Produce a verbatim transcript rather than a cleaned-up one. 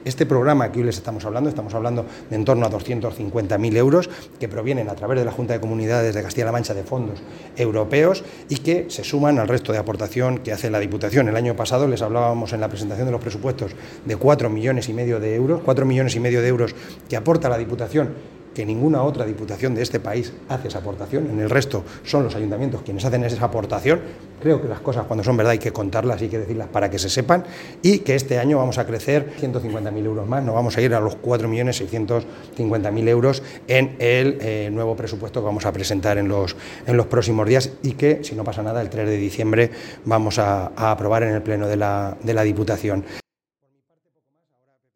Este programa que hoy les estamos hablando, estamos hablando de en torno a doscientos cincuenta mil euros que provienen a través de la Junta de Comunidades de Castilla-La Mancha de fondos europeos y que se suman al resto de aportación que hace la Diputación. El año pasado les hablábamos en la presentación de los presupuestos de cuatro millones y medio de euros, cuatro millones y medio de euros que aporta la Diputación, que ninguna otra diputación de este país hace esa aportación, en el resto son los ayuntamientos quienes hacen esa aportación. Creo que las cosas cuando son verdad hay que contarlas y hay que decirlas para que se sepan, y que este año vamos a crecer ciento cincuenta mil euros más, nos vamos a ir a los cuatro millones seiscientos cincuenta mil euros en el eh, nuevo presupuesto que vamos a presentar en los, en los próximos días y que, si no pasa nada, el tres de diciembre vamos a, a aprobar en el Pleno de la, de la Diputación.